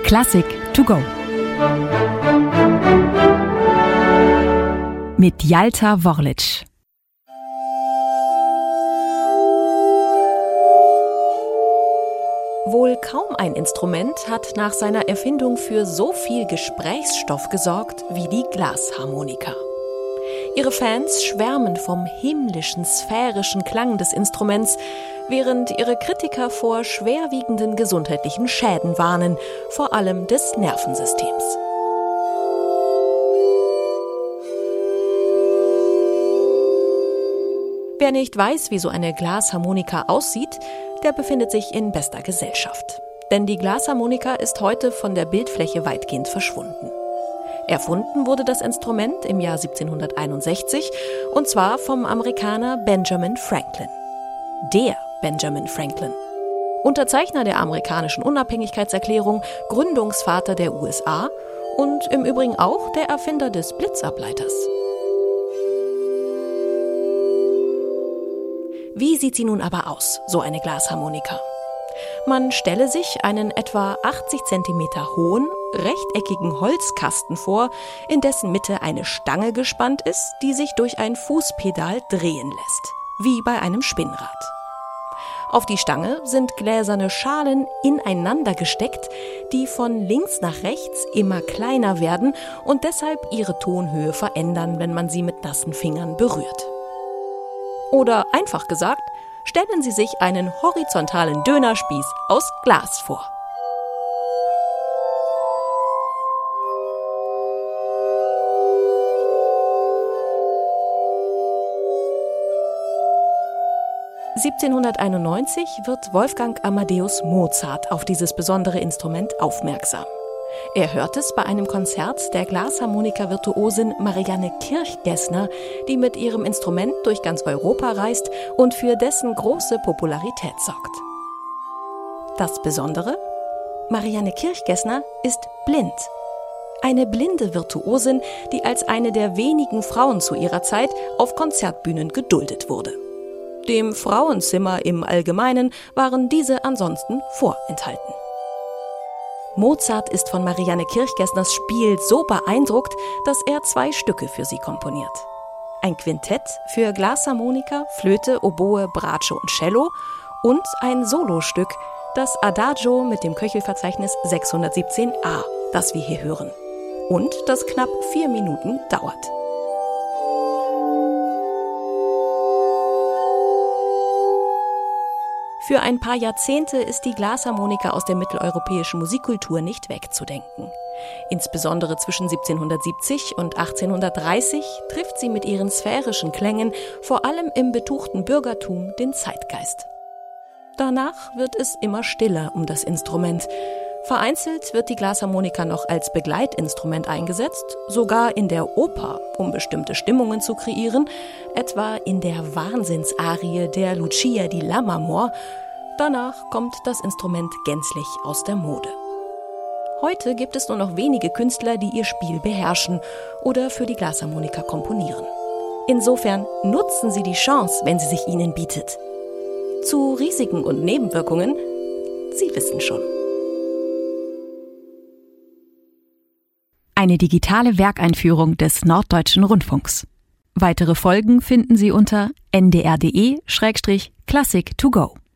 Klassik to go mit Jalta Worlic. Wohl kaum ein Instrument hat nach seiner Erfindung für so viel Gesprächsstoff gesorgt wie die Glasharmonika. Ihre Fans schwärmen vom himmlischen, sphärischen Klang des Instruments, während ihre Kritiker vor schwerwiegenden gesundheitlichen Schäden warnen, vor allem des Nervensystems. Wer nicht weiß, wie so eine Glasharmonika aussieht, der befindet sich in bester Gesellschaft. Denn die Glasharmonika ist heute von der Bildfläche weitgehend verschwunden. Erfunden wurde das Instrument im Jahr 1761 und zwar vom Amerikaner Benjamin Franklin. Der Benjamin Franklin. Unterzeichner der amerikanischen Unabhängigkeitserklärung, Gründungsvater der USA und im Übrigen auch der Erfinder des Blitzableiters. Wie sieht sie nun aber aus, so eine Glasharmonika? Man stelle sich einen etwa 80 cm hohen, rechteckigen Holzkasten vor, in dessen Mitte eine Stange gespannt ist, die sich durch ein Fußpedal drehen lässt, wie bei einem Spinnrad. Auf die Stange sind gläserne Schalen ineinander gesteckt, die von links nach rechts immer kleiner werden und deshalb ihre Tonhöhe verändern, wenn man sie mit nassen Fingern berührt. Oder einfach gesagt, stellen Sie sich einen horizontalen Dönerspieß aus Glas vor. (1791) wird Wolfgang Amadeus Mozart auf dieses besondere Instrument aufmerksam. Er hört es bei einem Konzert der Glasharmonika-Virtuosin Marianne Kirchgessner, die mit ihrem Instrument durch ganz Europa reist und für dessen große Popularität sorgt. Das Besondere? Marianne Kirchgessner ist blind. Eine blinde Virtuosin, die als eine der wenigen Frauen zu ihrer Zeit auf Konzertbühnen geduldet wurde. Dem Frauenzimmer im Allgemeinen waren diese ansonsten vorenthalten. Mozart ist von Marianne Kirchgessners Spiel so beeindruckt, dass er 2 Stücke für sie komponiert. Ein Quintett für Glasharmonika, Flöte, Oboe, Bratsche und Cello und ein Solostück, das Adagio mit dem Köchelverzeichnis 617a, das wir hier hören. Und das knapp 4 Minuten dauert. Für ein paar Jahrzehnte ist die Glasharmonika aus der mitteleuropäischen Musikkultur nicht wegzudenken. Insbesondere zwischen 1770 und 1830 trifft sie mit ihren sphärischen Klängen vor allem im betuchten Bürgertum den Zeitgeist. Danach wird es immer stiller um das Instrument. Vereinzelt wird die Glasharmonika noch als Begleitinstrument eingesetzt, sogar in der Oper, um bestimmte Stimmungen zu kreieren, etwa in der Wahnsinnsarie der Lucia di Lammermoor. Danach kommt das Instrument gänzlich aus der Mode. Heute gibt es nur noch wenige Künstler, die ihr Spiel beherrschen oder für die Glasharmonika komponieren. Insofern nutzen Sie die Chance, wenn sie sich Ihnen bietet. Zu Risiken und Nebenwirkungen, Sie wissen schon. Eine digitale Werkeinführung des Norddeutschen Rundfunks. Weitere Folgen finden Sie unter ndr.de/Classic to go.